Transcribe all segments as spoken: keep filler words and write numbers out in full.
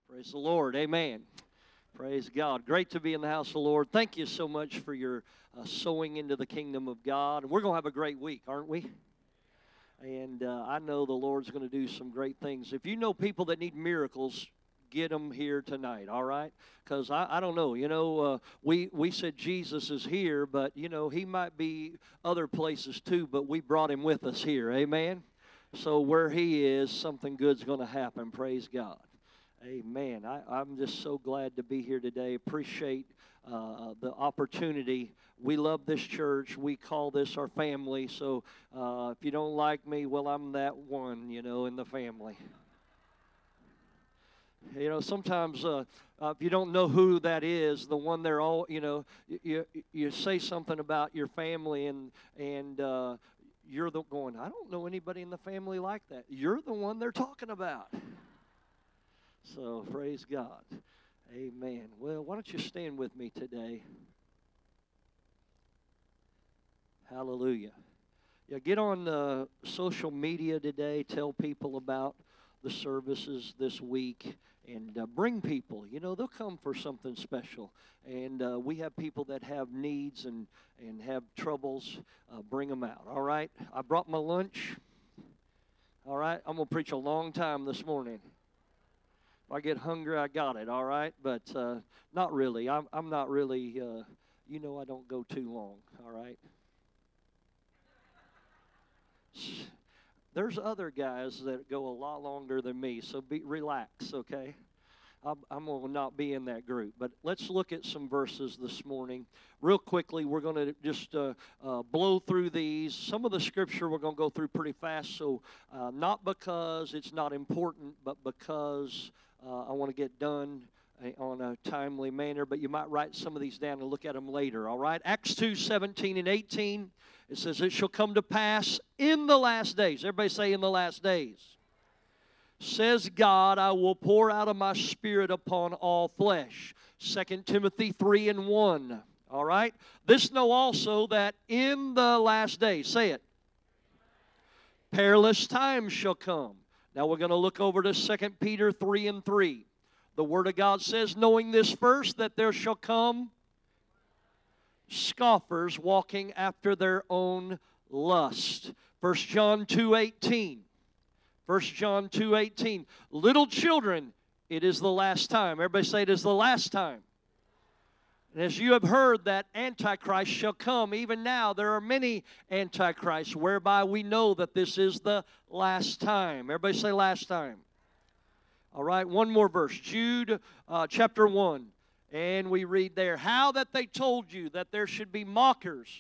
Praise the Lord. Amen. Praise God. Great to be in the house of the Lord. Thank you so much for your uh, sowing into the kingdom of God. And we're going to have a great week, aren't we? And uh, I know the Lord's going to do some great things. If you know people that need miracles, get them here tonight, all right? Because I, I don't know, you know, uh, we, we said Jesus is here, but, you know, he might be other places too, but we brought him with us here, amen? So where he is, something good's going to happen, praise God. Amen. I, I'm just so glad to be here today. Appreciate uh, the opportunity. We love this church. We call this our family. So uh, if you don't like me, well, I'm that one, you know, in the family. You know, sometimes uh, uh, if you don't know who that is, the one they're all, you know, you you say something about your family and and uh, you're the going, I don't know anybody in the family like that. You're the one they're talking about. So, praise God. Amen. Well, why don't you stand with me today? Hallelujah. Yeah, get on uh, social media today. Tell people about the services this week. And uh, bring people. You know, they'll come for something special. And uh, we have people that have needs and, and have troubles. Uh, bring them out. All right? I brought my lunch. All right? I'm going to preach a long time this morning. If I get hungry, I got it, all right? But uh, not really. I'm, I'm not really, uh, you know I don't go too long, all right? There's other guys that go a lot longer than me, so be relax, okay? I'm, I'm going to not be in that group. But let's look at some verses this morning. Real quickly, we're going to just uh, uh, blow through these. Some of the scripture we're going to go through pretty fast, so uh, not because it's not important, but because uh, I want to get done on a timely manner. But you might write some of these down and look at them later, all right? Acts two, seventeen and eighteen, it says, it shall come to pass in the last days. Everybody say in the last days. Says God, I will pour out of my spirit upon all flesh. Second Timothy three and one. All right? This know also that in the last days, say it, perilous times shall come. Now we're going to look over to Second Peter three and three. The Word of God says, knowing this first, that there shall come scoffers walking after their own lust. First John two eighteen. First John two eighteen. Little children, it is the last time. Everybody say it is the last time. And as you have heard that Antichrist shall come, even now there are many Antichrists, whereby we know that this is the last time. Everybody say last time. All right, one more verse. Jude uh, chapter one. And we read there, how that they told you that there should be mockers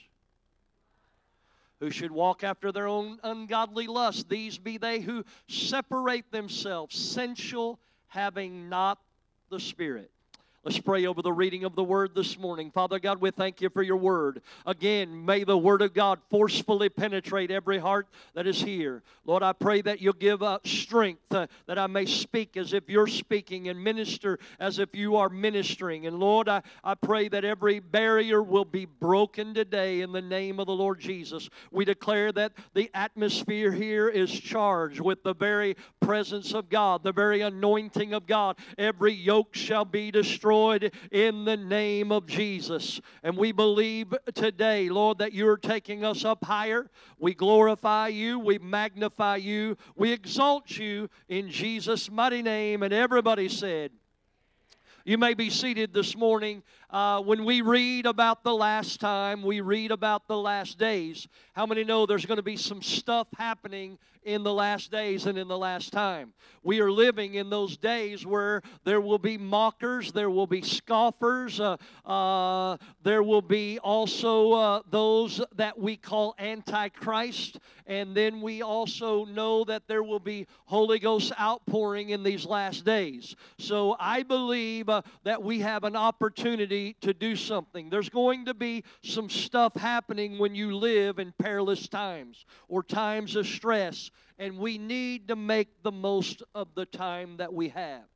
who should walk after their own ungodly lust. These be they who separate themselves, sensual, having not the Spirit. Let's pray over the reading of the Word this morning. Father God, we thank you for your Word. Again, may the Word of God forcefully penetrate every heart that is here. Lord, I pray that you'll give us strength, uh, that I may speak as if you're speaking and minister as if you are ministering. And Lord, I, I pray that every barrier will be broken today in the name of the Lord Jesus. We declare that the atmosphere here is charged with the very presence of God, the very anointing of God. Every yoke shall be destroyed in the name of Jesus. And we believe today, Lord, that you're taking us up higher. We glorify you. We magnify you. We exalt you in Jesus' mighty name. And everybody said, you may be seated this morning. Uh, when we read about the last time, we read about the last days. How many know there's going to be some stuff happening in the last days and in the last time? We are living in those days where there will be mockers, there will be scoffers, uh, uh, there will be also uh, those that we call Antichrist, and then we also know that there will be Holy Ghost outpouring in these last days. So I believe uh, that we have an opportunity to do something. There's going to be some stuff happening when you live in perilous times or times of stress, and we need to make the most of the time that we have.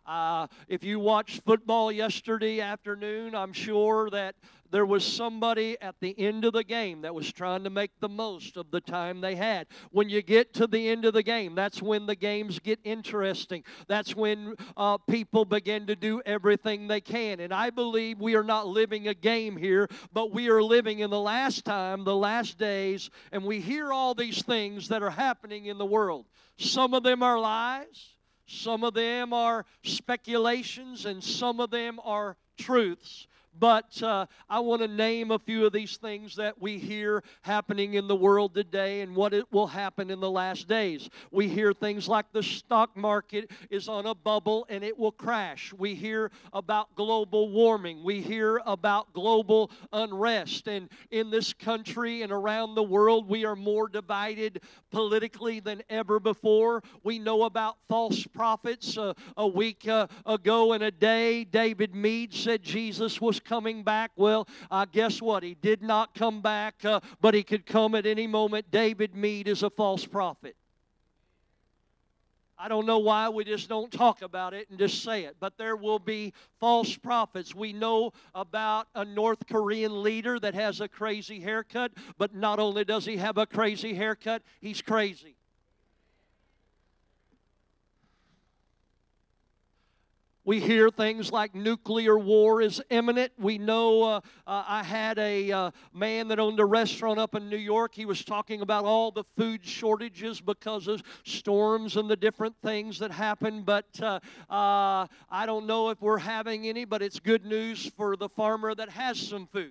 Uh, if you watched football yesterday afternoon, I'm sure that there was somebody at the end of the game that was trying to make the most of the time they had. When you get to the end of the game, that's when the games get interesting. That's when uh, people begin to do everything they can. And I believe we are not living a game here, but we are living in the last time, the last days, and we hear all these things that are happening in the world. Some of them are lies, some of them are speculations, and some of them are truths. But uh, I want to name a few of these things that we hear happening in the world today and what it will happen in the last days. We hear things like the stock market is on a bubble and it will crash. We hear about global warming. We hear about global unrest. And in this country and around the world, we are more divided politically than ever before. We know about false prophets. Uh, a week uh, ago in a day, David Meade said Jesus was coming back. Well, uh, guess what? He did not come back, uh, but he could come at any moment. David Meade is a false prophet. I don't know why we just don't talk about it and just say it, but there will be false prophets. We know about a North Korean leader that has a crazy haircut, but not only does he have a crazy haircut, he's crazy. We hear things like nuclear war is imminent. We know uh, uh, I had a uh, man that owned a restaurant up in New York. He was talking about all the food shortages because of storms and the different things that happen. But uh, uh, I don't know if we're having any, but it's good news for the farmer that has some food.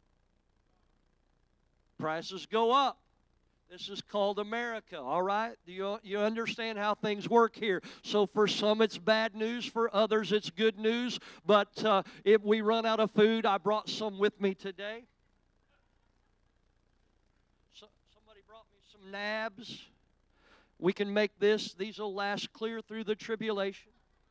Prices go up. This is called America, all right? Do you, you understand how things work here? So for some it's bad news, for others it's good news. But uh, if we run out of food, I brought some with me today. So, somebody brought me some nabs. We can make this. These will last clear through the tribulation.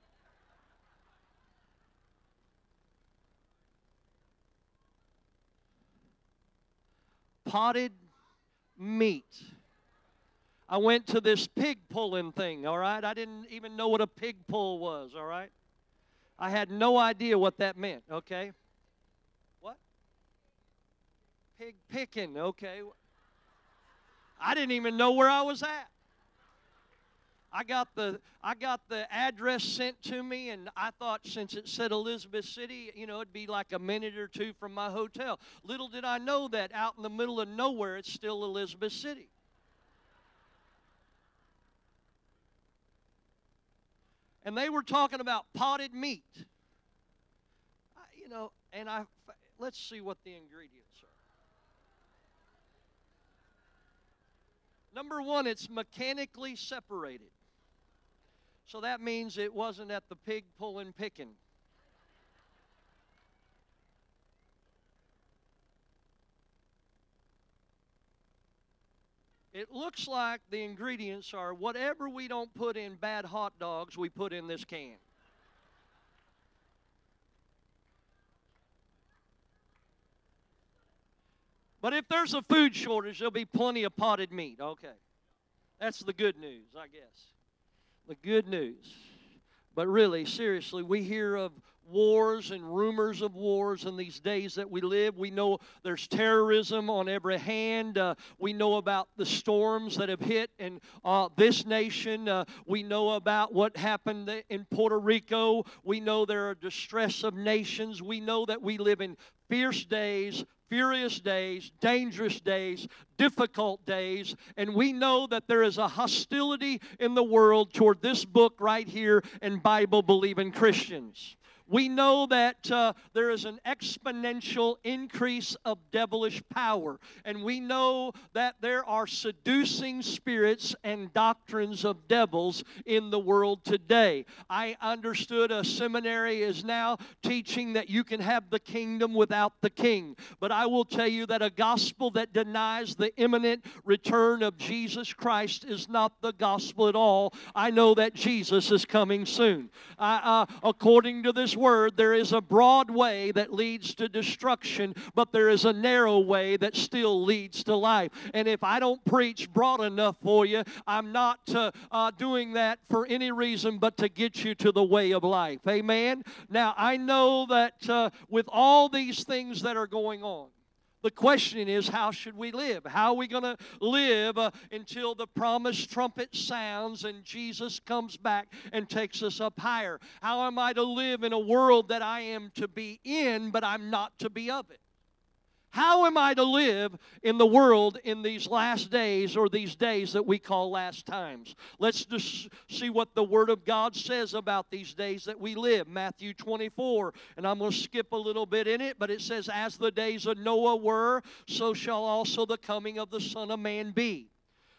Potted meat. I went to this pig pulling thing, all right? I didn't even know what a pig pull was, all right? I had no idea what that meant, okay? What? Pig picking, okay. I didn't even know where I was at. I got the I got the address sent to me, and I thought since it said Elizabeth City, you know, it'd be like a minute or two from my hotel. Little did I know that out in the middle of nowhere, it's still Elizabeth City. And they were talking about potted meat. I, you know, and I let's see what the ingredients are. Number one, it's mechanically separated. So that means it wasn't at the pig pulling picking. It looks like the ingredients are whatever we don't put in bad hot dogs, we put in this can. But if there's a food shortage, there'll be plenty of potted meat. Okay. That's the good news, I guess. The good news. But really, seriously, we hear of wars and rumors of wars in these days that we live. We know there's terrorism on every hand. Uh, we know about the storms that have hit in uh, this nation. Uh, we know about what happened in Puerto Rico. We know there are distress of nations. We know that we live in fierce days, furious days, dangerous days, difficult days, and we know that there is a hostility in the world toward this book right here and Bible-believing Christians. We know that uh, there is an exponential increase of devilish power. And we know that there are seducing spirits and doctrines of devils in the world today. I understood a seminary is now teaching that you can have the kingdom without the king. But I will tell you that a gospel that denies the imminent return of Jesus Christ is not the gospel at all. I know that Jesus is coming soon. I, uh, according to this God's Word, there is a broad way that leads to destruction, but there is a narrow way that still leads to life. And if I don't preach broad enough for you, I'm not uh, uh, doing that for any reason but to get you to the way of life. Amen? Now, I know that uh, with all these things that are going on, the question is, how should we live? How are we going to live uh, until the promised trumpet sounds and Jesus comes back and takes us up higher? How am I to live in a world that I am to be in, but I'm not to be of it? How am I to live in the world in these last days, or these days that we call last times? Let's just see what the Word of God says about these days that we live. Matthew twenty-four, and I'm going to skip a little bit in it, but it says, "As the days of Noah were, so shall also the coming of the Son of Man be.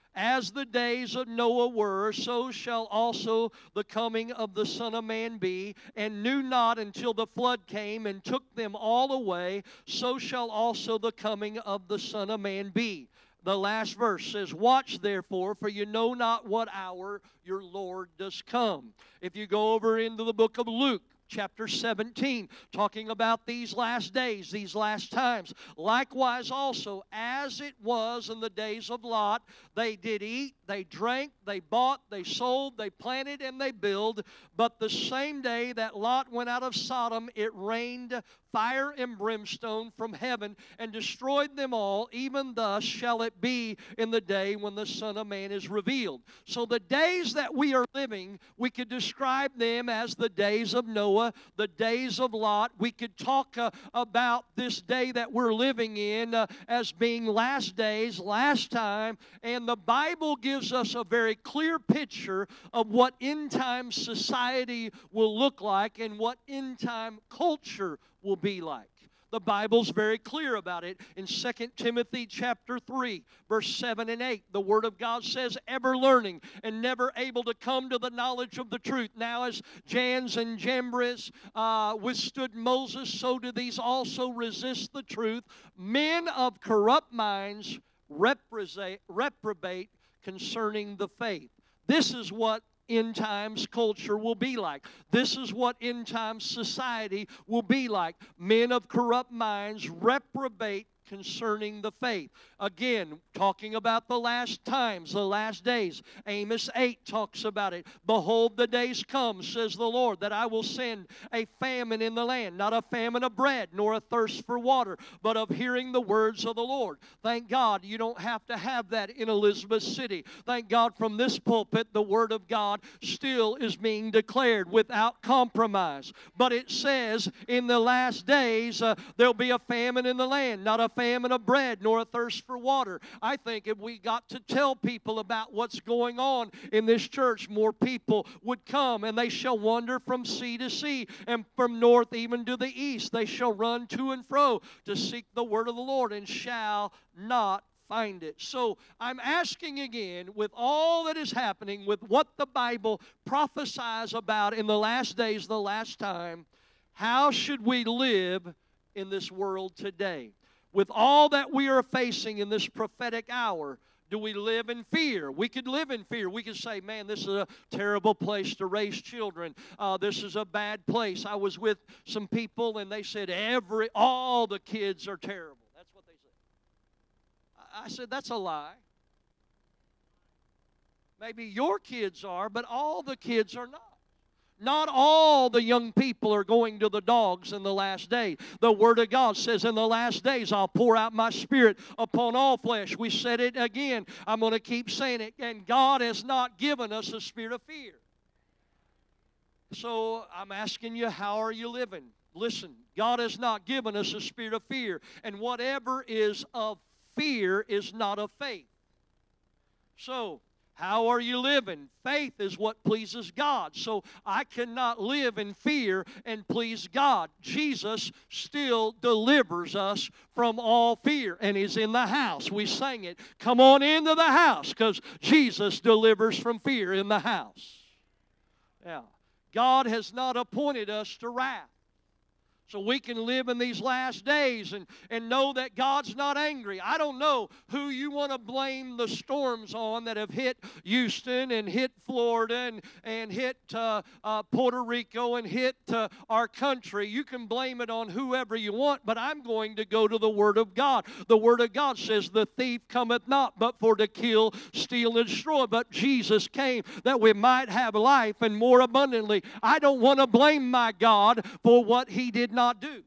As the days of Noah were, so shall also the coming of the Son of Man be. And knew not until the flood came and took them all away, so shall also the coming of the Son of Man be." The last verse says, "Watch therefore, for you know not what hour your Lord does come." If you go over into the book of Luke, chapter seventeen, talking about these last days, these last times. "Likewise also, as it was in the days of Lot, they did eat, they drank, they bought, they sold, they planted, and they built. But the same day that Lot went out of Sodom, it rained fire and brimstone from heaven and destroyed them all. Even thus shall it be in the day when the Son of Man is revealed." So the days that we are living, we could describe them as the days of Noah, the days of Lot. We could talk uh, about this day that we're living in uh, as being last days, last time. And the Bible gives us a very clear picture of what end-time society will look like and what end-time culture will be like. The Bible's very clear about it. In Second Timothy chapter three, verse seven and eight, the Word of God says, "Ever learning and never able to come to the knowledge of the truth. Now as Jannes and Jambres uh, withstood Moses, so do these also resist the truth. Men of corrupt minds reprobate, reprobate concerning the faith." This is what end times culture will be like. This is what end times society will be like. Men of corrupt minds reprobate concerning the faith. Again, talking about the last times, the last days. Amos eight talks about it. "Behold, the days come, says the Lord, that I will send a famine in the land, not a famine of bread, nor a thirst for water, but of hearing the words of the Lord." Thank God you don't have to have that in Elizabeth City. Thank God from this pulpit the Word of God still is being declared without compromise. But it says in the last days uh, there'll be a famine in the land, not a famine of bread, nor a thirst for water. I think if we got to tell people about what's going on in this church, more people would come, and they shall wander from sea to sea, and from north even to the east. They shall run to and fro to seek the word of the Lord, and shall not find it. So I'm asking again, with all that is happening, with what the Bible prophesies about in the last days, the last time, how should we live in this world today? With all that we are facing in this prophetic hour, do we live in fear? We could live in fear. We could say, man, this is a terrible place to raise children. Uh, this is a bad place. I was with some people, and they said, every all the kids are terrible. That's what they said. I said, that's a lie. Maybe your kids are, but all the kids are not. Not all the young people are going to the dogs in the last day. The Word of God says, in the last days, I'll pour out my Spirit upon all flesh. We said it again. I'm going to keep saying it. And God has not given us a spirit of fear. So I'm asking you, how are you living? Listen, God has not given us a spirit of fear. And whatever is of fear is not of faith. So, how are you living? Faith is what pleases God. So I cannot live in fear and please God. Jesus still delivers us from all fear, and He's in the house. We sang it. Come on into the house, because Jesus delivers from fear in the house. Now, God has not appointed us to wrath. So we can live in these last days and, and know that God's not angry. I don't know who you want to blame the storms on that have hit Houston and hit Florida and, and hit uh, uh, Puerto Rico and hit uh, our country. You can blame it on whoever you want, but I'm going to go to the Word of God. The Word of God says, the thief cometh not but for to kill, steal, and destroy. But Jesus came that we might have life and more abundantly. I don't want to blame my God for what He did not do.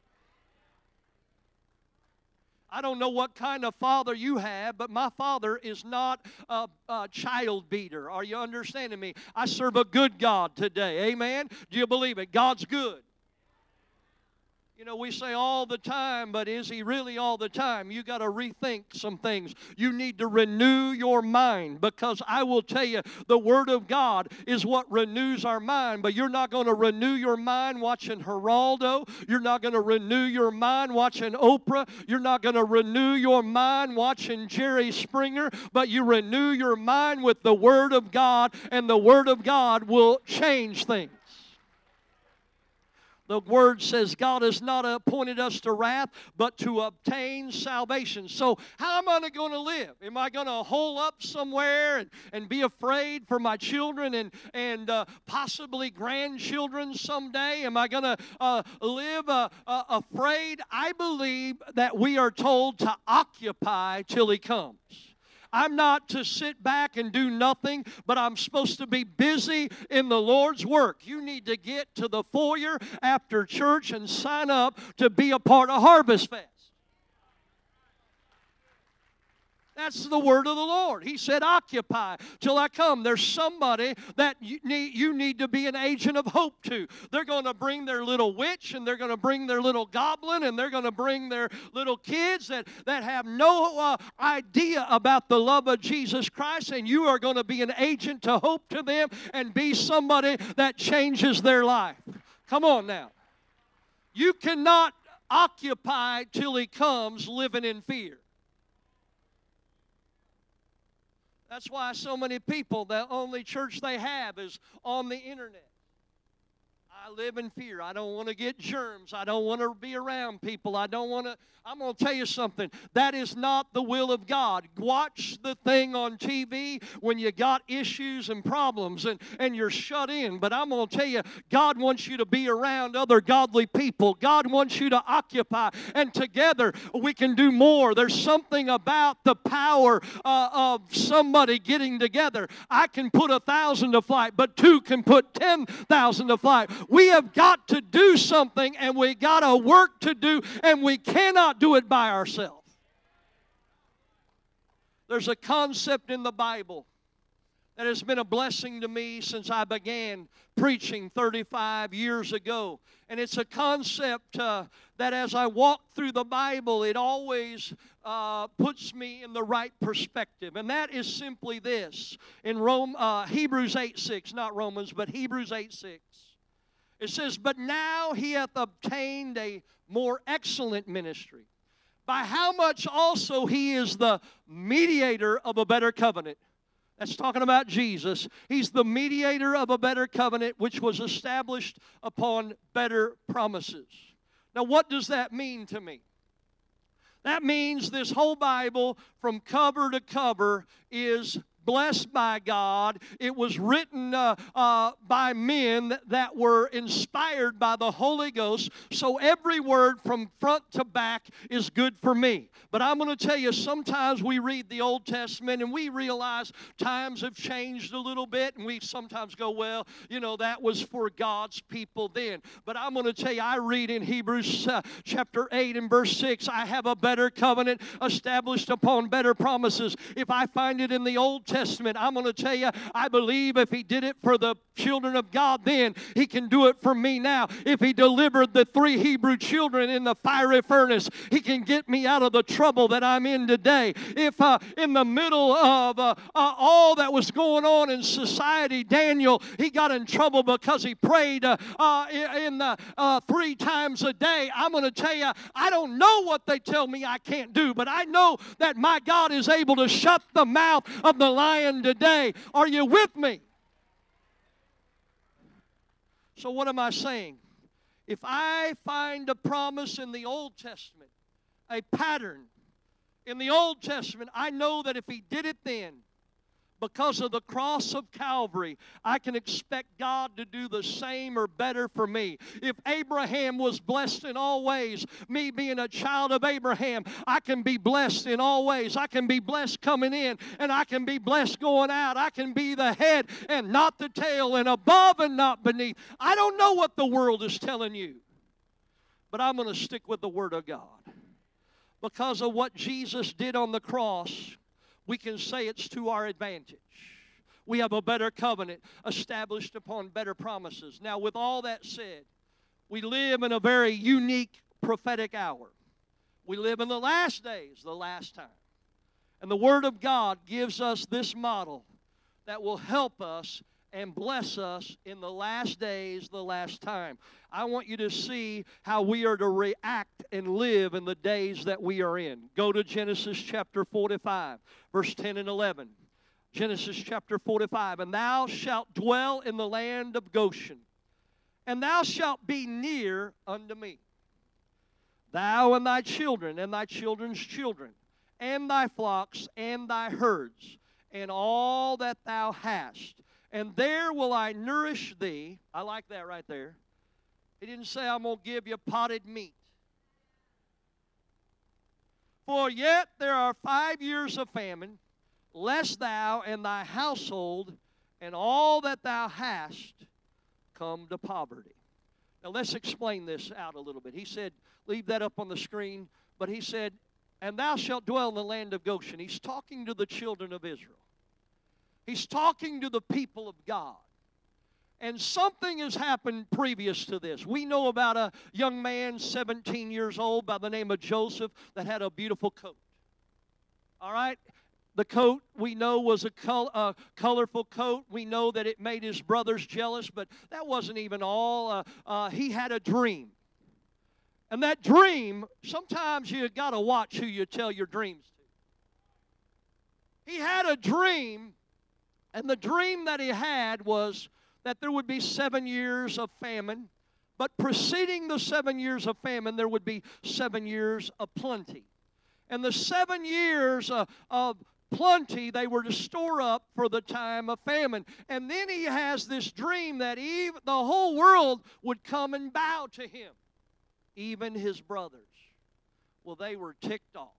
I don't know what kind of father you have, but my father is not a, a child beater. Are you understanding me? I serve a good God today. Amen? Do you believe it? God's good. You know, we say all the time, but is He really all the time? You got to rethink some things. You need to renew your mind, because I will tell you, the Word of God is what renews our mind. But you're not going to renew your mind watching Geraldo. You're not going to renew your mind watching Oprah. You're not going to renew your mind watching Jerry Springer. But you renew your mind with the Word of God, and the Word of God will change things. The Word says God has not appointed us to wrath, but to obtain salvation. So how am I going to live? Am I going to hole up somewhere and, and be afraid for my children and, and uh, possibly grandchildren someday? Am I going to uh, live uh, uh, afraid? I believe that we are told to occupy till He comes. I'm not to sit back and do nothing, but I'm supposed to be busy in the Lord's work. You need to get to the foyer after church and sign up to be a part of Harvest Fest. That's the word of the Lord. He said, occupy till I come. There's somebody that you need, you need to be an agent of hope to. They're going to bring their little witch, and they're going to bring their little goblin, and they're going to bring their little kids that, that have no uh, idea about the love of Jesus Christ, and you are going to be an agent to hope to them and be somebody that changes their life. Come on now. You cannot occupy till He comes living in fear. That's why so many people, the only church they have is on the internet. I live in fear. I don't want to get germs. I don't want to be around people. I don't want to. I'm going to tell you something. That is not the will of God. Watch the thing on T V when you got issues and problems and, and you're shut in. But I'm going to tell you, God wants you to be around other godly people. God wants you to occupy. And together we can do more. There's something about the power uh, of somebody getting together. I can put a thousand to flight, but two can put ten thousand to flight. We have got to do something, and we got a work to do, and we cannot do it by ourselves. There's a concept in the Bible that has been a blessing to me since I began preaching thirty-five years ago. And it's a concept uh, that as I walk through the Bible, it always uh, puts me in the right perspective. And that is simply this. In Rome, uh, Hebrews eight six, not Romans, but Hebrews eight six. It says, but now He hath obtained a more excellent ministry, by how much also He is the mediator of a better covenant. That's talking about Jesus. He's the mediator of a better covenant, which was established upon better promises. Now, what does that mean to me? That means this whole Bible, from cover to cover, is blessed by God. It was written uh, uh, by men that were inspired by the Holy Ghost. So every word from front to back is good for me. But I'm going to tell you, sometimes we read the Old Testament and we realize times have changed a little bit, and we sometimes go, well, you know, that was for God's people then. But I'm going to tell you, I read in Hebrews uh, chapter eight and verse six, I have a better covenant established upon better promises. If I find it in the Old Testament, I'm going to tell you, I believe if He did it for the children of God then, He can do it for me now. If He delivered the three Hebrew children in the fiery furnace, He can get me out of the trouble that I'm in today. If uh, in the middle of uh, uh, all that was going on in society, Daniel, he got in trouble because he prayed uh, uh, in the, uh, three times a day. I'm going to tell you, I don't know what they tell me I can't do, but I know that my God is able to shut the mouth of the lion today. Are you with me? So what am I saying? If I find a promise in the Old Testament, a pattern in the Old Testament, I know that if He did it then, because of the cross of Calvary, I can expect God to do the same or better for me. If Abraham was blessed in all ways, me being a child of Abraham, I can be blessed in all ways. I can be blessed coming in, and I can be blessed going out. I can be the head and not the tail, and above and not beneath. I don't know what the world is telling you, but I'm going to stick with the Word of God. Because of what Jesus did on the cross, we can say it's to our advantage. We have a better covenant established upon better promises. Now, with all that said, we live in a very unique prophetic hour. We live in the last days, the last time. And the Word of God gives us this model that will help us and bless us in the last days, the last time. I want you to see how we are to react and live in the days that we are in. Go to Genesis chapter forty-five, verse ten and eleven. Genesis chapter forty-five. And thou shalt dwell in the land of Goshen, and thou shalt be near unto me, thou and thy children, and thy children's children, and thy flocks, and thy herds, and all that thou hast. And there will I nourish thee. I like that right there. He didn't say, I'm going to give you potted meat. For yet there are five years of famine, lest thou and thy household and all that thou hast come to poverty. Now let's explain this out a little bit. He said, leave that up on the screen, but he said, and thou shalt dwell in the land of Goshen. He's talking to the children of Israel. He's talking to the people of God. And something has happened previous to this. We know about a young man, seventeen years old, by the name of Joseph, that had a beautiful coat. All right? The coat, we know, was a col- uh, colorful coat. We know that it made his brothers jealous, but that wasn't even all. Uh, uh, he had a dream. And that dream, sometimes you got to watch who you tell your dreams to. He had a dream. And the dream that he had was that there would be seven years of famine, but preceding the seven years of famine, there would be seven years of plenty. And the seven years uh, of plenty, they were to store up for the time of famine. And then he has this dream that even the whole world would come and bow to him, even his brothers. Well, they were ticked off.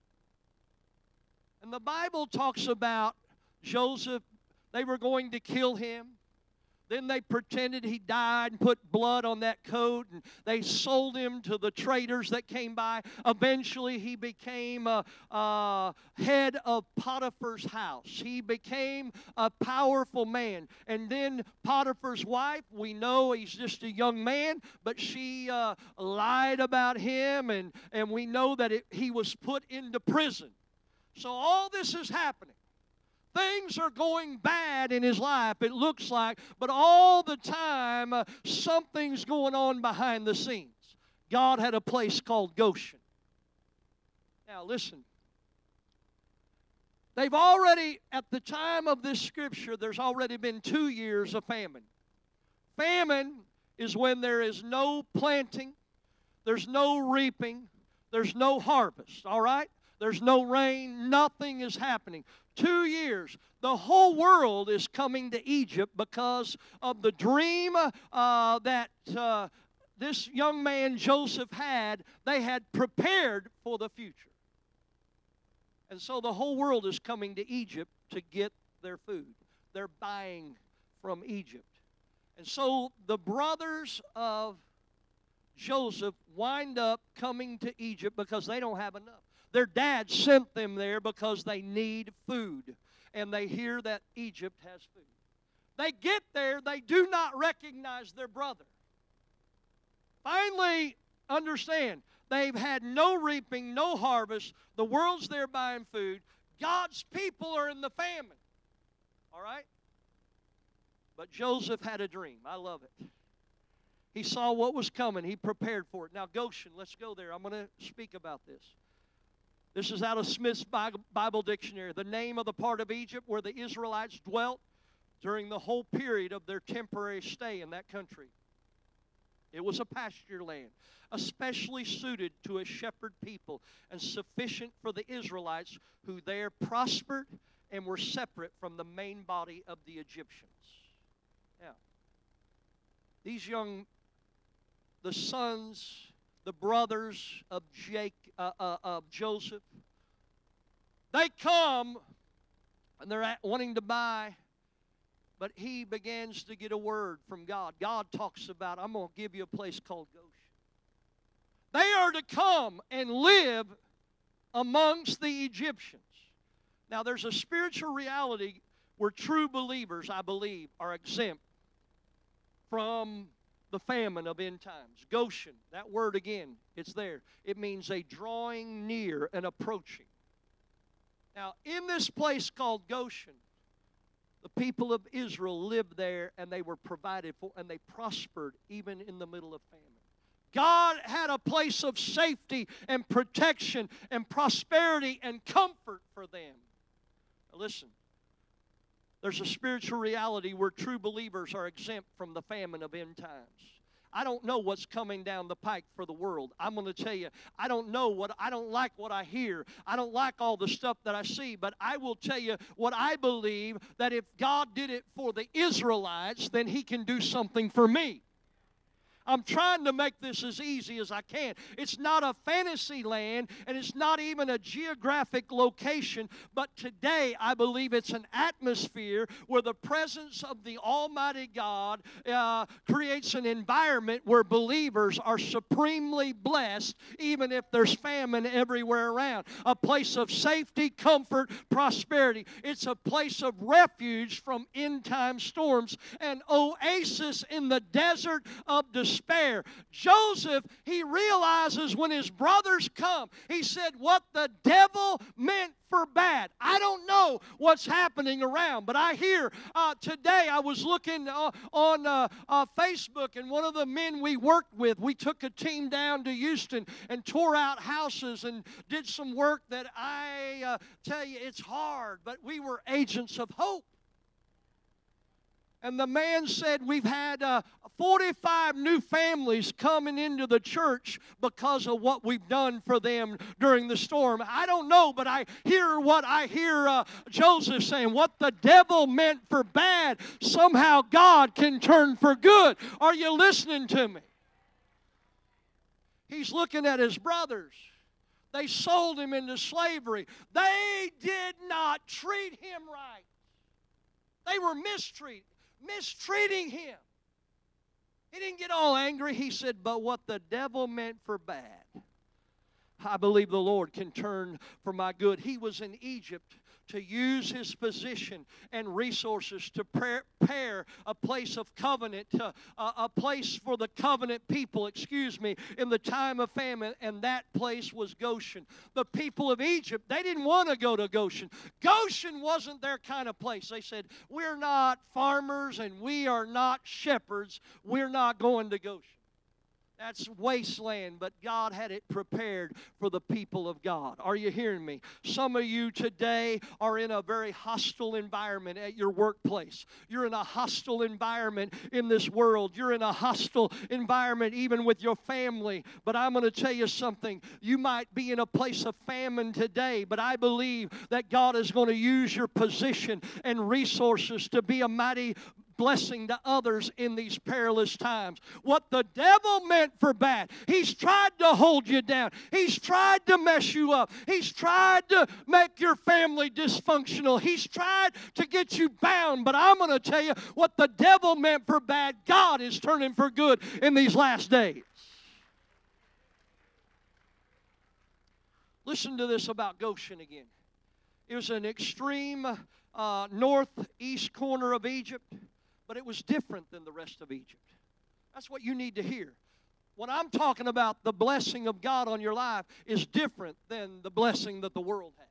And the Bible talks about Joseph. They were going to kill him. Then they pretended he died and put blood on that coat, and they sold him to the traders that came by. Eventually, he became a, a head of Potiphar's house. He became a powerful man. And then Potiphar's wife, we know he's just a young man, but she uh, lied about him, and, and we know that it, he was put into prison. So all this is happening. Things are going bad in his life, it looks like, but all the time uh, something's going on behind the scenes. God had a place called Goshen. Now listen. They've already, at the time of this scripture, there's already been two years of famine. Famine is when there is no planting, there's no reaping, there's no harvest, all right? There's no rain, nothing is happening. Two years. The whole world is coming to Egypt because of the dream uh, that uh, this young man Joseph had. They had prepared for the future. And so the whole world is coming to Egypt to get their food. They're buying from Egypt. And so the brothers of Joseph wind up coming to Egypt because they don't have enough. Their dad sent them there because they need food. And they hear that Egypt has food. They get there, they do not recognize their brother. Finally, understand, they've had no reaping, no harvest. The world's there buying food. God's people are in the famine. All right? But Joseph had a dream. I love it. He saw what was coming. He prepared for it. Now, Goshen, let's go there. I'm going to speak about this. This is out of Smith's Bible Dictionary. The name of the part of Egypt where the Israelites dwelt during the whole period of their temporary stay in that country. It was a pasture land, especially suited to a shepherd people and sufficient for the Israelites who there prospered and were separate from the main body of the Egyptians. Now, these young, the sons, the brothers of Jake, uh, uh, of Joseph, they come and they're at, wanting to buy. But he begins to get a word from God. God talks about, I'm going to give you a place called Goshen. They are to come and live amongst the Egyptians. Now, there's a spiritual reality where true believers, I believe, are exempt from the famine of end times. Goshen, that word again, it's there. It means a drawing near and approaching. Now, in this place called Goshen, the people of Israel lived there, and they were provided for, and they prospered even in the middle of famine. God had a place of safety and protection and prosperity and comfort for them. Now listen, there's a spiritual reality where true believers are exempt from the famine of end times. I don't know what's coming down the pike for the world. I'm going to tell you, I don't know what, I don't like what I hear. I don't like all the stuff that I see, but I will tell you what I believe, that if God did it for the Israelites, then He can do something for me. I'm trying to make this as easy as I can. It's not a fantasy land, and it's not even a geographic location, but today I believe it's an atmosphere where the presence of the Almighty God uh, creates an environment where believers are supremely blessed, even if there's famine everywhere around. A place of safety, comfort, prosperity. It's a place of refuge from end-time storms, an oasis in the desert of despair. Despair. Joseph, he realizes when his brothers come, he said, what the devil meant for bad. I don't know what's happening around, but I hear uh, today I was looking uh, on uh, uh, Facebook, and one of the men we worked with, we took a team down to Houston and tore out houses and did some work that I uh, tell you, it's hard, but we were agents of hope. And the man said, we've had uh, forty-five new families coming into the church because of what we've done for them during the storm. I don't know, but I hear what I hear uh, Joseph saying. What the devil meant for bad, somehow God can turn for good. Are you listening to me? He's looking at his brothers. They sold him into slavery. They did not treat him right. They were mistreated. Mistreating him. He didn't get all angry. He said, but what the devil meant for bad, I believe the Lord can turn for my good. He was in Egypt to use his position and resources to prepare a place of covenant, uh, a place for the covenant people, excuse me, in the time of famine, and that place was Goshen. The people of Egypt, they didn't want to go to Goshen. Goshen wasn't their kind of place. They said, we're not farmers and we are not shepherds. We're not going to Goshen. That's wasteland, but God had it prepared for the people of God. Are you hearing me? Some of you today are in a very hostile environment at your workplace. You're in a hostile environment in this world. You're in a hostile environment even with your family. But I'm going to tell you something. You might be in a place of famine today, but I believe that God is going to use your position and resources to be a mighty blessing to others in these perilous times. What the devil meant for bad, he's tried to hold you down. He's tried to mess you up. He's tried to make your family dysfunctional. He's tried to get you bound. But I'm going to tell you, what the devil meant for bad, God is turning for good in these last days. Listen to this about Goshen again. It was an extreme uh, northeast corner of Egypt, but it was different than the rest of Egypt. That's what you need to hear. What I'm talking about, the blessing of God on your life, is different than the blessing that the world has.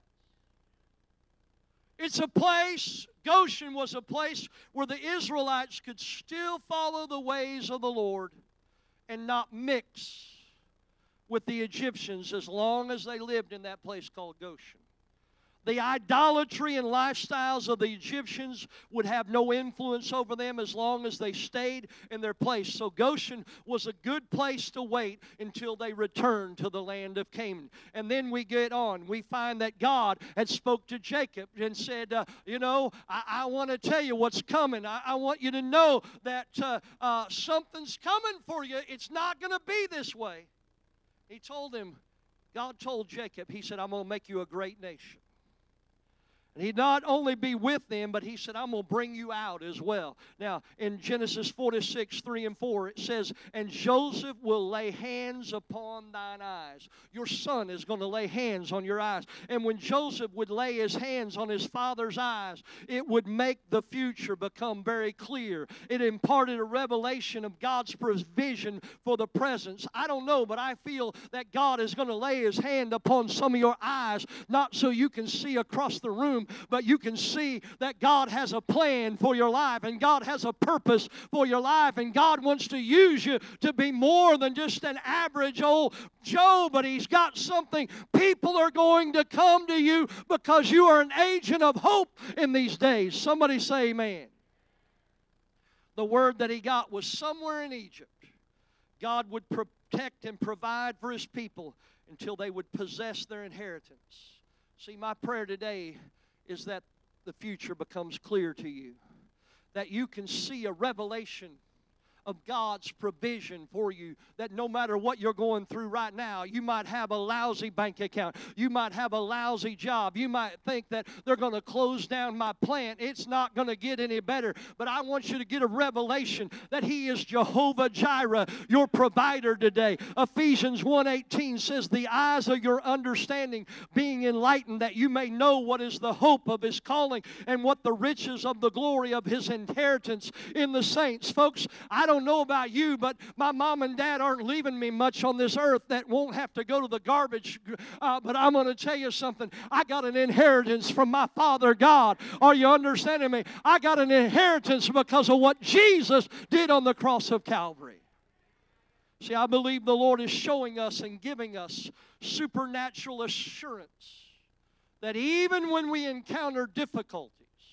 It's a place, Goshen was a place where the Israelites could still follow the ways of the Lord and not mix with the Egyptians as long as they lived in that place called Goshen. The idolatry and lifestyles of the Egyptians would have no influence over them as long as they stayed in their place. So Goshen was a good place to wait until they returned to the land of Canaan. And then we get on. We find that God had spoke to Jacob and said, uh, you know, I, I want to tell you what's coming. I, I want you to know that uh, uh, something's coming for you. It's not going to be this way. He told him, God told Jacob, he said, I'm going to make you a great nation. And he'd not only be with them, but he said, I'm going to bring you out as well. Now, in Genesis forty-six, three and four, it says, and Joseph will lay hands upon thine eyes. Your son is going to lay hands on your eyes. And when Joseph would lay his hands on his father's eyes, it would make the future become very clear. It imparted a revelation of God's provision for the presence. I don't know, but I feel that God is going to lay his hand upon some of your eyes, not so you can see across the room, but you can see that God has a plan for your life, and God has a purpose for your life, and God wants to use you to be more than just an average old Joe, but He's got something. People are going to come to you because you are an agent of hope in these days. Somebody say amen. The word that he got was somewhere in Egypt, God would protect and provide for His people until they would possess their inheritance. See, my prayer today is that the future becomes clear to you, that you can see a revelation of God's provision for you, that no matter what you're going through right now, you might have a lousy bank account, you might have a lousy job, you might think that they're going to close down my plant, it's not going to get any better, but I want you to get a revelation that He is Jehovah Jireh, your provider today. Ephesians one eighteen says, the eyes of your understanding being enlightened, that you may know what is the hope of His calling and what the riches of the glory of His inheritance in the saints. Folks, I don't I don't know about you, but my mom and dad aren't leaving me much on this earth that won't have to go to the garbage. Uh, but I'm going to tell you something. I got an inheritance from my Father God. Are you understanding me? I got an inheritance because of what Jesus did on the cross of Calvary. See, I believe the Lord is showing us and giving us supernatural assurance that even when we encounter difficulties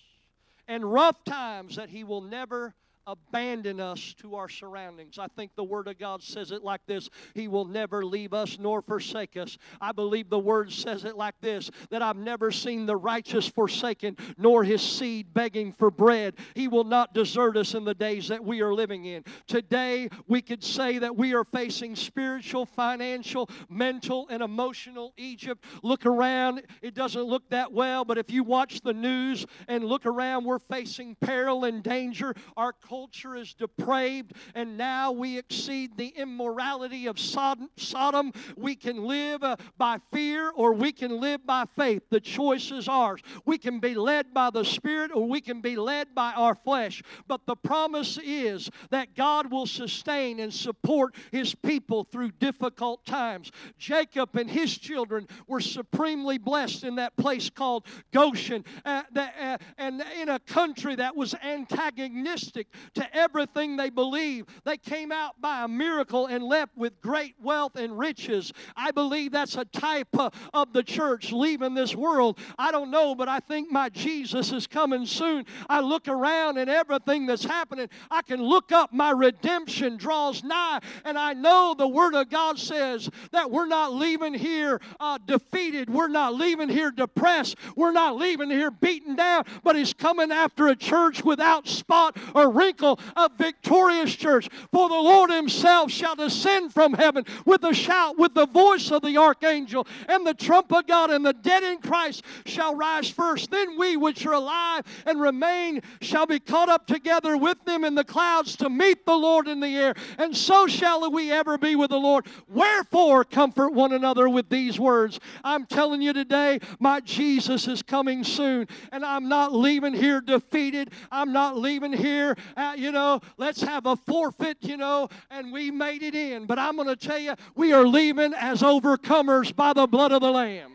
and rough times, that He will never abandon us to our surroundings. I think the Word of God says it like this: He will never leave us nor forsake us. I believe the Word says it like this, that I've never seen the righteous forsaken, nor his seed begging for bread. He will not desert us in the days that we are living in. Today, we could say that we are facing spiritual, financial, mental, and emotional Egypt. Look around. It doesn't look that well, but if you watch the news and look around, we're facing peril and danger. Our culture is depraved, and now we exceed the immorality of Sodom. Sodom. We can live uh, by fear, or we can live by faith. The choice is ours. We can be led by the Spirit, or we can be led by our flesh. But the promise is that God will sustain and support His people through difficult times. Jacob and his children were supremely blessed in that place called Goshen, uh, the, uh, and in a country that was antagonistic to everything they believed. They came out by a miracle and left with great wealth and riches. I believe that's a type uh, of the church leaving this world. I don't know, but I think my Jesus is coming soon. I look around and everything that's happening, I can look up. My redemption draws nigh, and I know the Word of God says that we're not leaving here uh, defeated. We're not leaving here depressed. We're not leaving here beaten down, but He's coming after a church without spot or wrinkle, a victorious church. For the Lord Himself shall descend from heaven with a shout, with the voice of the archangel, and the trump of God, and the dead in Christ shall rise first. Then we which are alive and remain shall be caught up together with them in the clouds to meet the Lord in the air, and so shall we ever be with the Lord. Wherefore comfort one another with these words. I'm telling you today, my Jesus is coming soon, and I'm not leaving here defeated. I'm not leaving here Uh, you know, let's have a forfeit, you know, and we made it in. But I'm going to tell you, we are leaving as overcomers by the blood of the Lamb.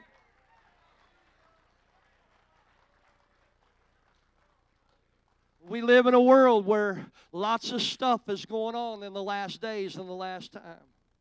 We live in a world where lots of stuff is going on in the last days and the last time.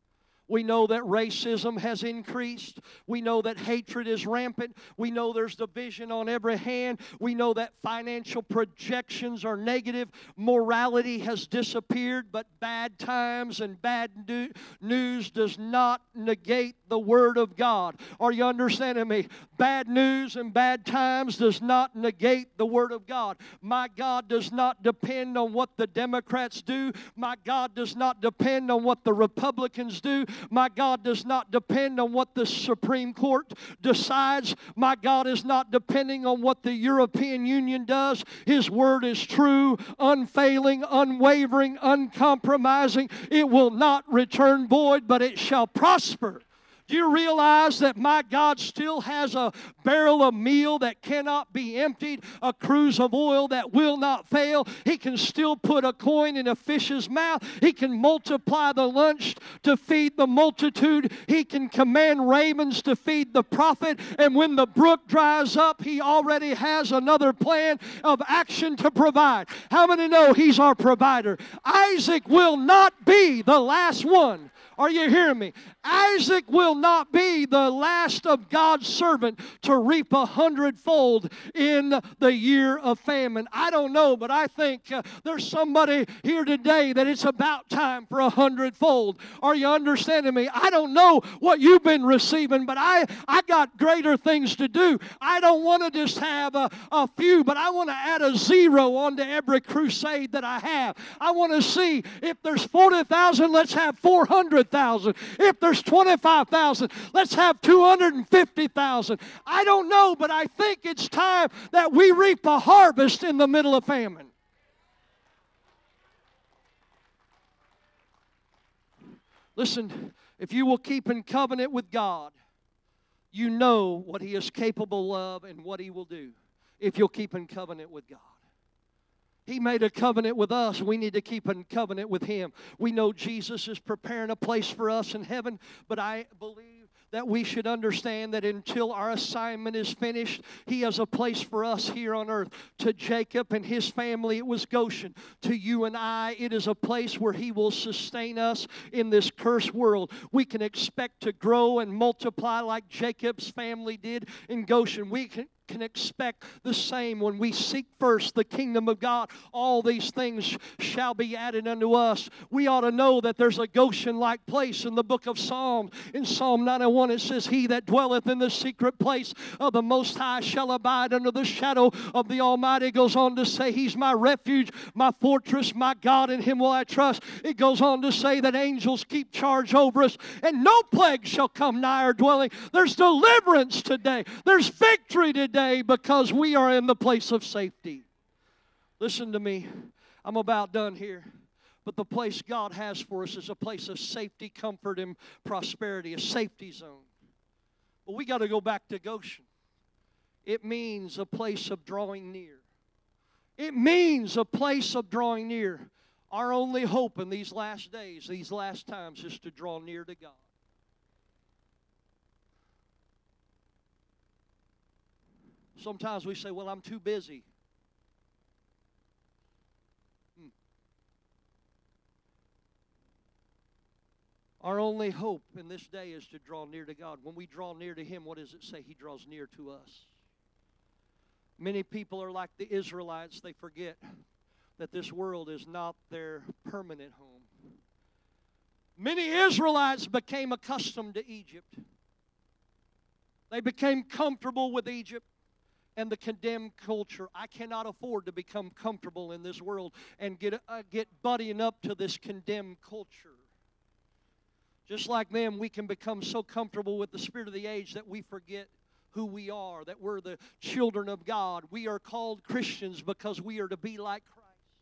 We know that racism has increased. We know that hatred is rampant. We know there's division on every hand. We know that financial projections are negative. Morality has disappeared, but bad times and bad news does not negate the Word of God. Are you understanding me? Bad news and bad times does not negate the Word of God. My God does not depend on what the Democrats do. My God does not depend on what the Republicans do. My God does not depend on what the Supreme Court decides. My God is not depending on what the European Union does. His Word is true, unfailing, unwavering, uncompromising. It will not return void, but it shall prosper. Do you realize that my God still has a barrel of meal that cannot be emptied, a cruse of oil that will not fail? He can still put a coin in a fish's mouth. He can multiply the lunch to feed the multitude. He can command ravens to feed the prophet. And when the brook dries up, He already has another plan of action to provide. How many know He's our provider? Isaac will not be the last one. Are you hearing me? Isaac will not be the last of God's servant to reap a hundredfold in the year of famine. I don't know, but I think uh, there's somebody here today that it's about time for a hundredfold. Are you understanding me? I don't know what you've been receiving, but I, I got greater things to do. I don't want to just have a, a few, but I want to add a zero onto every crusade that I have. I want to see if there's forty thousand, let's have four hundred thousand. If there's twenty-five thousand, let's have two hundred fifty thousand. I don't know, but I think it's time that we reap a harvest in the middle of famine. Listen, if you will keep in covenant with God, you know what He is capable of and what He will do if you'll keep in covenant with God. He made a covenant with us. We need to keep in covenant with Him. We know Jesus is preparing a place for us in heaven, but I believe that we should understand that until our assignment is finished, He has a place for us here on earth. To Jacob and his family, it was Goshen. To you and I, it is a place where He will sustain us in this cursed world. We can expect to grow and multiply like Jacob's family did in Goshen. We can can expect the same when we seek first the kingdom of God. All these things shall be added unto us. We ought to know that there's a Goshen-like place in the book of Psalms. In Psalm ninety-one it says, He that dwelleth in the secret place of the Most High shall abide under the shadow of the Almighty. It goes on to say, He's my refuge, my fortress, my God, in Him will I trust. It goes on to say that angels keep charge over us, and no plague shall come nigh our dwelling. There's deliverance today. There's victory today. Because we are in the place of safety. Listen to me. I'm about done here. But the place God has for us is a place of safety, comfort, and prosperity, a safety zone. But we got to go back to Goshen. It means a place of drawing near. It means a place of drawing near. Our only hope in these last days, these last times, is to draw near to God. Sometimes we say, well, I'm too busy. Hmm. Our only hope in this day is to draw near to God. When we draw near to Him, what does it say? He draws near to us. Many people are like the Israelites. They forget that this world is not their permanent home. Many Israelites became accustomed to Egypt. They became comfortable with Egypt and the condemned culture. I cannot afford to become comfortable in this world and get, uh, get buddying up to this condemned culture. Just like them, we can become so comfortable with the spirit of the age that we forget who we are, that we're the children of God. We are called Christians because we are to be like Christ.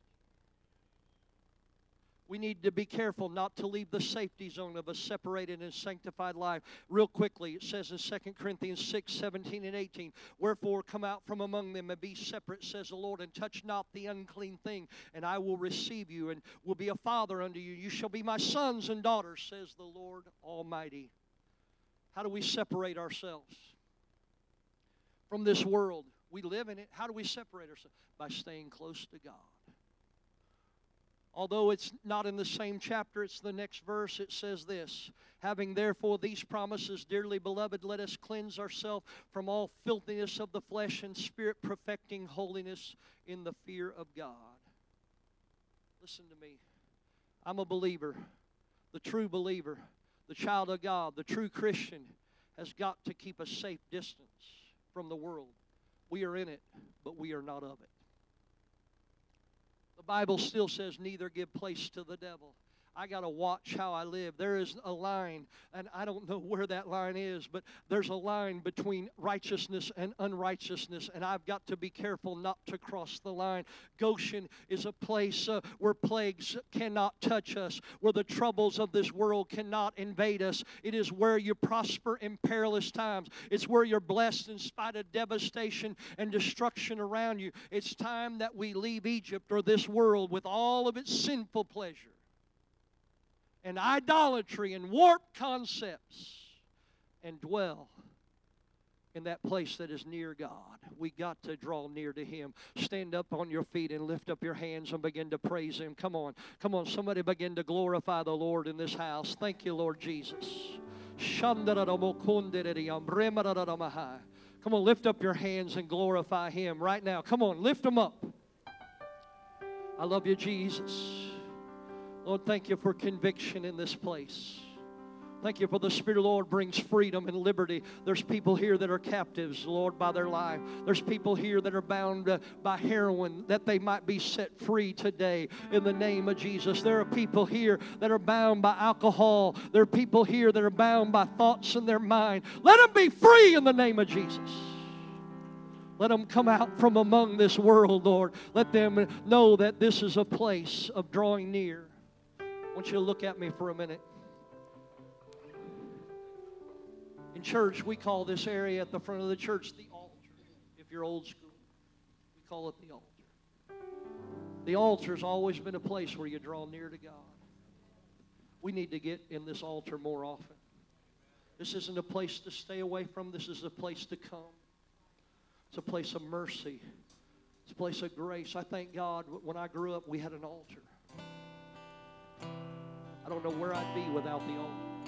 We need to be careful not to leave the safety zone of a separated and sanctified life. Real quickly, it says in Second Corinthians six, seventeen and eighteen, Wherefore come out from among them and be separate, says the Lord, and touch not the unclean thing, and I will receive you and will be a father unto you. You shall be my sons and daughters, says the Lord Almighty. How do we separate ourselves from this world? We live in it. How do we separate ourselves? By staying close to God. Although it's not in the same chapter, it's the next verse. It says this: having therefore these promises, dearly beloved, let us cleanse ourselves from all filthiness of the flesh and spirit, perfecting holiness in the fear of God. Listen to me. I'm a believer, the true believer, the child of God, the true Christian has got to keep a safe distance from the world. We are in it, but we are not of it. The Bible still says, neither give place to the devil. I got to watch how I live. There is a line, and I don't know where that line is, but there's a line between righteousness and unrighteousness, and I've got to be careful not to cross the line. Goshen is a place uh, where plagues cannot touch us, where the troubles of this world cannot invade us. It is where you prosper in perilous times. It's where you're blessed in spite of devastation and destruction around you. It's time that we leave Egypt or this world with all of its sinful pleasure and idolatry and warped concepts, and dwell in that place that is near God. We got to draw near to Him. Stand up on your feet and lift up your hands and begin to praise Him. Come on. Come on. Somebody begin to glorify the Lord in this house. Thank you, Lord Jesus. Come on, lift up your hands and glorify Him right now. Come on, lift them up. I love you, Jesus. Lord, thank you for conviction in this place. Thank you for the Spirit of the Lord brings freedom and liberty. There's people here that are captives, Lord, by their life. There's people here that are bound uh, by heroin, that they might be set free today in the name of Jesus. There are people here that are bound by alcohol. There are people here that are bound by thoughts in their mind. Let them be free in the name of Jesus. Let them come out from among this world, Lord. Let them know that this is a place of drawing near. I want you to look at me for a minute. In church, we call this area at the front of the church the altar. If you're old school, we call it the altar. The altar's always been a place where you draw near to God. We need to get in this altar more often. This isn't a place to stay away from. This is a place to come. It's a place of mercy. It's a place of grace. I thank God when I grew up, we had an altar. I don't know where I'd be without the altar.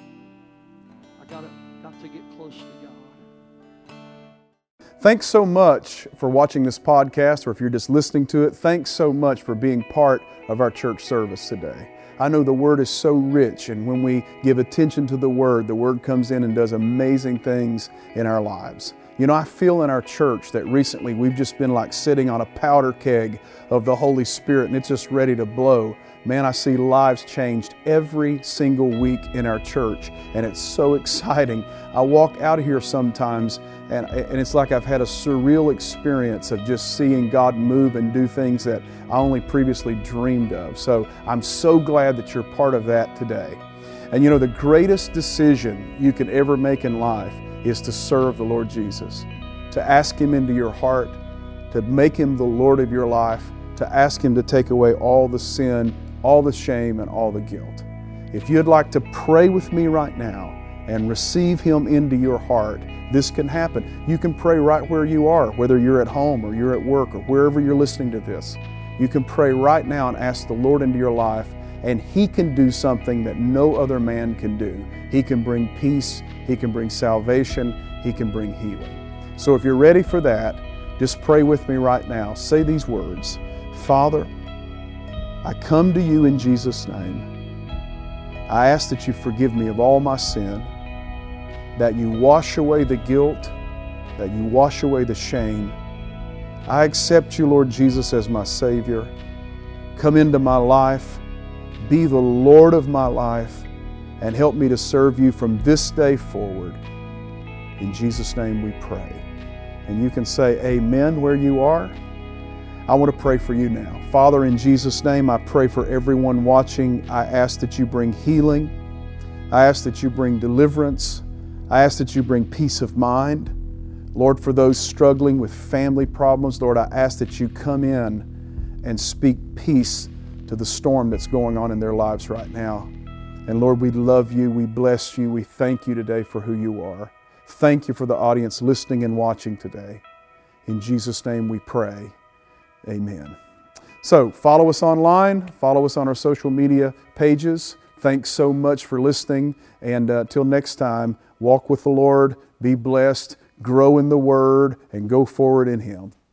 I got to, got to get close to God. Thanks so much for watching this podcast, or if you're just listening to it, thanks so much for being part of our church service today. I know the Word is so rich, and when we give attention to the Word, the Word comes in and does amazing things in our lives. You know, I feel in our church that recently we've just been like sitting on a powder keg of the Holy Spirit, and it's just ready to blow. Man, I see lives changed every single week in our church, and it's so exciting. I walk out of here sometimes, and, and it's like I've had a surreal experience of just seeing God move and do things that I only previously dreamed of. So I'm so glad that you're part of that today. And you know, the greatest decision you can ever make in life is to serve the Lord Jesus, to ask Him into your heart, to make Him the Lord of your life, to ask Him to take away all the sin, all the shame, and all the guilt. If you'd like to pray with me right now and receive Him into your heart, this can happen. You can pray right where you are, whether you're at home or you're at work or wherever you're listening to this. You can pray right now and ask the Lord into your life, and He can do something that no other man can do. He can bring peace, He can bring salvation, He can bring healing. So if you're ready for that, just pray with me right now. Say these words: Father, I come to You in Jesus' name. I ask that You forgive me of all my sin, that You wash away the guilt, that You wash away the shame. I accept You, Lord Jesus, as my Savior. Come into my life, be the Lord of my life, and help me to serve You from this day forward. In Jesus' name we pray. And you can say amen where you are. I want to pray for you now. Father, in Jesus' name, I pray for everyone watching. I ask that You bring healing. I ask that You bring deliverance. I ask that You bring peace of mind. Lord, for those struggling with family problems, Lord, I ask that You come in and speak peace to the storm that's going on in their lives right now. And Lord, we love You, we bless You, we thank You today for who You are. Thank You for the audience listening and watching today. In Jesus' name we pray. Amen. So follow us online, follow us on our social media pages. Thanks so much for listening. And uh, till next time, walk with the Lord, be blessed, grow in the Word, and go forward in Him.